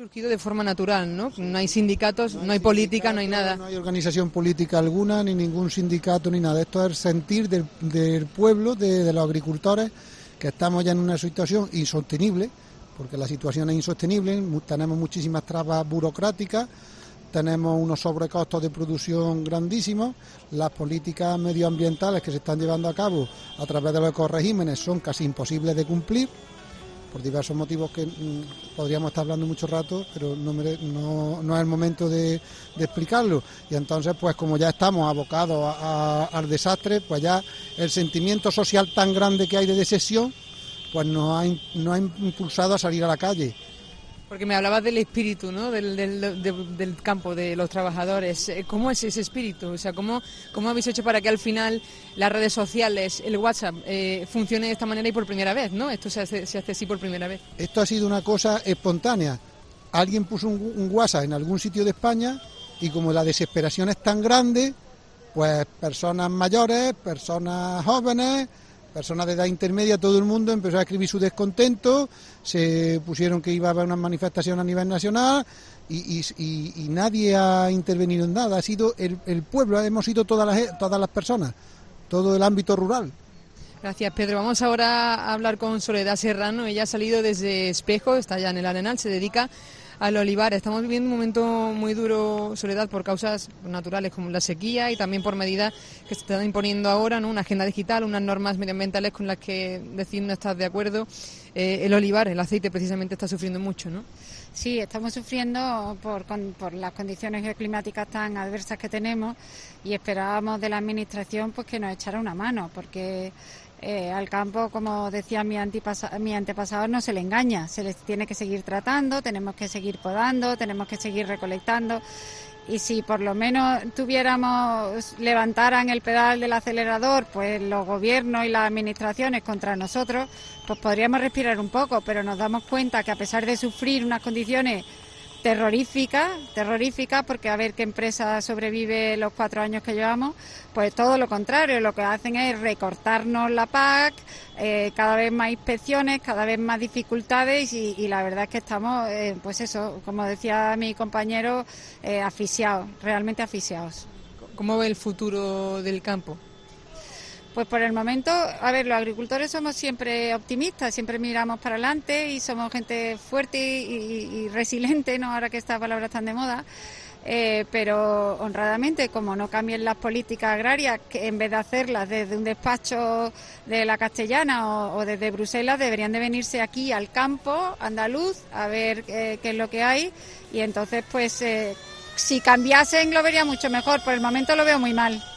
surgido de forma natural, ¿no? No hay sindicatos, no hay política, no hay nada. No hay organización política alguna, ni ningún sindicato, ni nada. Esto es el sentir del pueblo, de los agricultores, que estamos ya en una situación insostenible, porque la situación es insostenible, tenemos muchísimas trabas burocráticas, tenemos unos sobrecostos de producción grandísimos, las políticas medioambientales que se están llevando a cabo a través de los ecoregímenes son casi imposibles de cumplir, por diversos motivos que podríamos estar hablando mucho rato, pero no es el momento de explicarlo. Y entonces, pues como ya estamos abocados al desastre, pues ya el sentimiento social tan grande que hay de decepción, pues nos ha impulsado a salir a la calle. Porque me hablabas del espíritu, ¿no? Del campo, de los trabajadores. ¿Cómo es ese espíritu? O sea, ¿cómo habéis hecho para que al final las redes sociales, el WhatsApp, funcione de esta manera y por primera vez, ¿no? Esto se hace así por primera vez. Esto ha sido una cosa espontánea. Alguien puso un WhatsApp en algún sitio de España y como la desesperación es tan grande, pues personas mayores, personas jóvenes, personas de edad intermedia, todo el mundo empezó a escribir su descontento, se pusieron que iba a haber una manifestación a nivel nacional y nadie ha intervenido en nada. Ha sido el pueblo, hemos sido todas las personas, todo el ámbito rural. Gracias, Pedro. Vamos ahora a hablar con Soledad Serrano. Ella ha salido desde Espejo, está ya en el Arenal, se dedica al olivar. Estamos viviendo un momento muy duro, Soledad, por causas naturales como la sequía y también por medidas que se están imponiendo ahora, ¿no? Una agenda digital, unas normas medioambientales con las que decir no estás de acuerdo. El olivar, el aceite, precisamente está sufriendo mucho, ¿no? Sí, estamos sufriendo por las condiciones climáticas tan adversas que tenemos y esperábamos de la Administración pues que nos echara una mano, porque al campo, como decía mi antepasado, no se le engaña, se les tiene que seguir tratando, tenemos que seguir podando, tenemos que seguir recolectando. Y si por lo menos levantaran el pedal del acelerador, pues los gobiernos y las administraciones contra nosotros, pues podríamos respirar un poco, pero nos damos cuenta que a pesar de sufrir unas condiciones terroríficas, porque a ver qué empresa sobrevive los 4 años que llevamos, pues todo lo contrario, lo que hacen es recortarnos la PAC, cada vez más inspecciones, cada vez más dificultades y la verdad es que estamos, pues eso, como decía mi compañero, asfixiados, realmente asfixiados. ¿Cómo ve el futuro del campo? Pues por el momento, a ver, los agricultores somos siempre optimistas, siempre miramos para adelante y somos gente fuerte y resiliente, ¿no? Ahora que estas palabras están de moda, pero honradamente, como no cambien las políticas agrarias, que en vez de hacerlas desde un despacho de la Castellana o desde Bruselas, deberían de venirse aquí al campo andaluz a ver qué es lo que hay y entonces, pues, si cambiasen lo vería mucho mejor, por el momento lo veo muy mal.